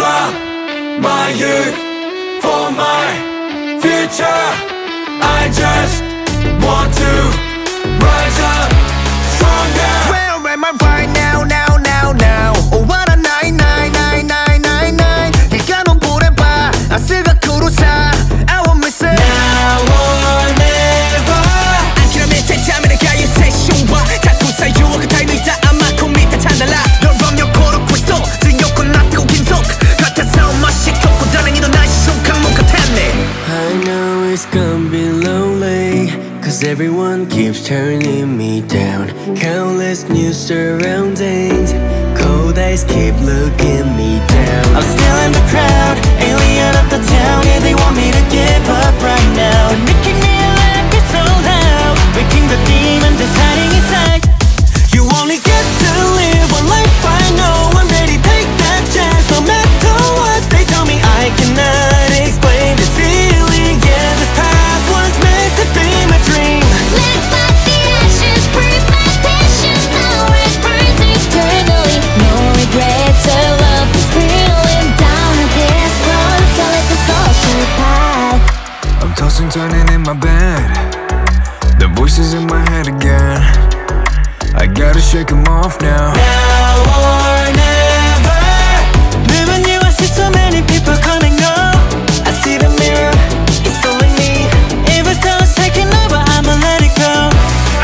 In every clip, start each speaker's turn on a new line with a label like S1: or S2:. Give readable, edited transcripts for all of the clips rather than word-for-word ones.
S1: up my youth for my future. I just want to rise up stronger.
S2: Where am I right now, now, now, now? Oh, what a night, night, night, night, night, night. 네가 넌 보내봐, 아스가 쿠루사. I won't miss it.
S1: Now or never.
S2: 안키라면 제자면에 가요 세션과 자꾸 사유와 그 타임이 다 아마 코미타 찬달라. 널 보면 고르고 있어 지옥고 납고 긴속 같아서 맛이 겹고 다른 이도 날 시속한 못 같았네.
S3: I know it's gonna be lonely, cause everyone keeps turning me down. Countless new surroundings, cold eyes keep looking me down. I'm still in the crowd, alien of the town. Yeah, they want me to give up right now. They're making me laugh, it's so loud, waking the demon that's hiding inside. You only get to live one life, I know. I'm ready, take that chance. No matter what they tell me, I cannot explain this feeling. Yeah, this path was meant to be my dream.
S4: Lit by the ashes, breathe my passion. Now it burns eternally. No regrets, our love is reeling down this road. Call it the social path.
S5: I'm tossing, turning in my bed. The voices in my head again. I gotta shake them off now.
S3: Now or never. Moving you, I see so many people coming up. I see the mirror, it's calling me. Every time it's taking over, I'ma let it go.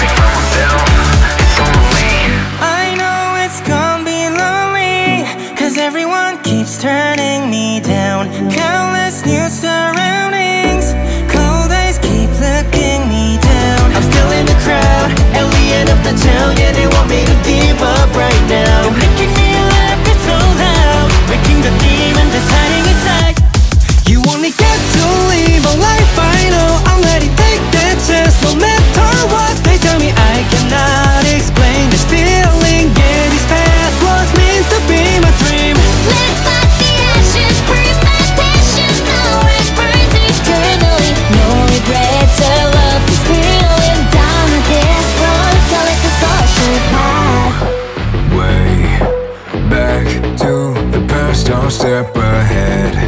S3: I know it's gonna be lonely, cause everyone keeps turning me down. Countless new surroundings, cold eyes keep looking me down. I'm still in the crowd, alien of the town. Yeah, they want me to give up right now. They're making me laugh, it's so loud, waking the demon that's hiding inside. You only get to live a life, I know. I'm ready, take that chance. No matter what they tell me, I cannot explain this feeling. Yeah, this path was meant to be my dream.
S4: Lit by the ashes, breathe my passion. Now it burns eternally. No regrets, our love is reeling down this road. Call it the social path.
S5: Way back to the past, I'll step ahead.